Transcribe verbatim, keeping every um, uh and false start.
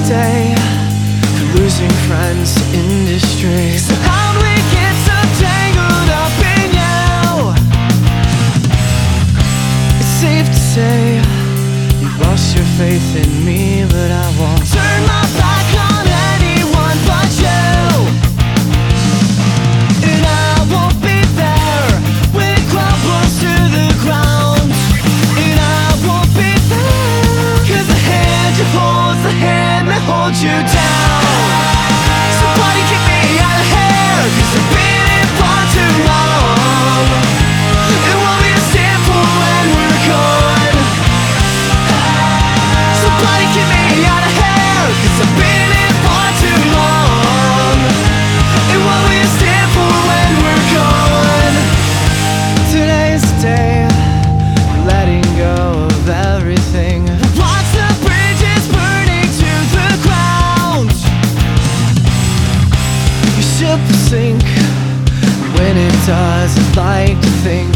day, losing friends to industry. So how'd we get so tangled up in you? It's safe to say you've lost your faith in me, but I won't turn my back on anyone but you. And I won't be there when it crumbles to the ground. And I won't be there, 'cause the hand you hold's the hand that holds you down. Somebody kick me out of here, 'cause I've been in far too long. And what we stand for when we're gone. Somebody kick me out of here, 'cause I've been in far too long. And what we stand for when we're gone. Today's the day, letting go of everything. Watch the bridges burning to the ground. Your ship will sink when it does. I'd like to think